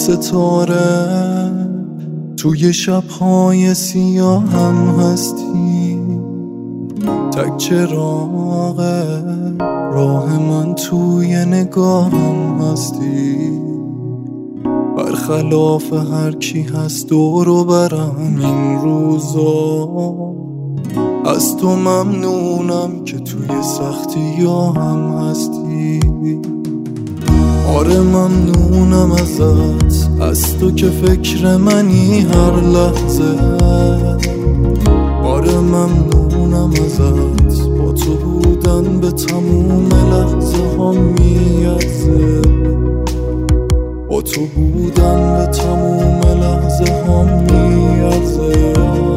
ستاره توی شب‌های سیاه هم هستی، تک چراغ راه من توی نگاهم هستی. برخلاف هر کی هست دور و برم این روزا، از تو ممنونم که توی سختی هم هستی. آره ممنونم ازت، از تو که فکر منی هر لحظه. آره ممنونم ازت، با تو بودن به تموم لحظه ها میارزه. با تو بودن به تموم لحظه ها میارزه.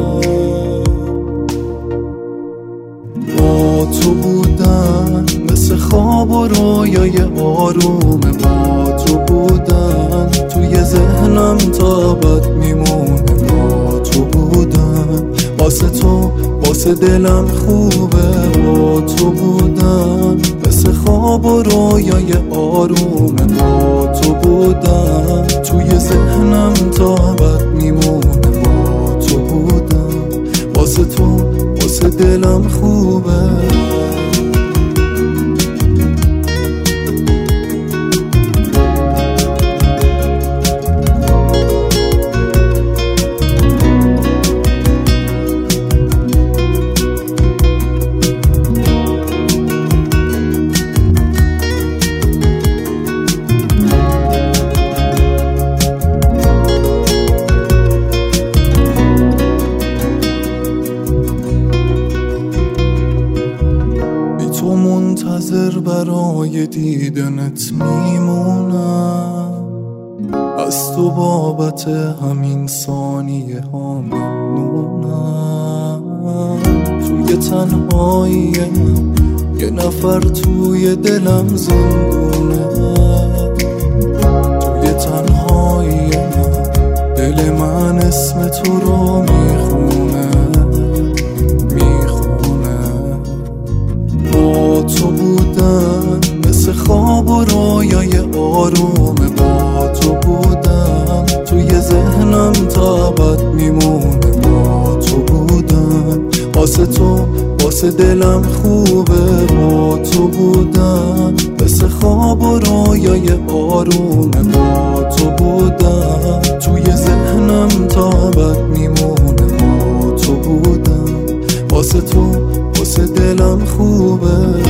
با تو بودن مثل خواب و رویای آرومه. با تو بودن توی ذهنم تا بد میمونه. با تو بودن واسه تو واسه دلم خوبه. با تو بودن مثل خواب و رویای آرومه. با تو بودن توی ذهنم تا بد میمونه. با تو بودن واسه تو واسه دلم خوبه. تو منتظر برای دیدنت میمونم، از تو بابت همین ثانیه ها ممنونم. توی تنهایی من یه نفر توی دلم زندونه. توی تنهایی من دل من اسم تو رو میخونه. با تو بودن مثل خواب و رویای آرومه. با تو بودن توی ذهنم تا بد میمونه. با تو بودن واسه تو واسه دلم خوبه. با تو بودن مثل خواب و رویای آرومه. با تو بودن توی ذهنم تا بد میمونه. با تو بودن واسه تو واسه دلم خوبه.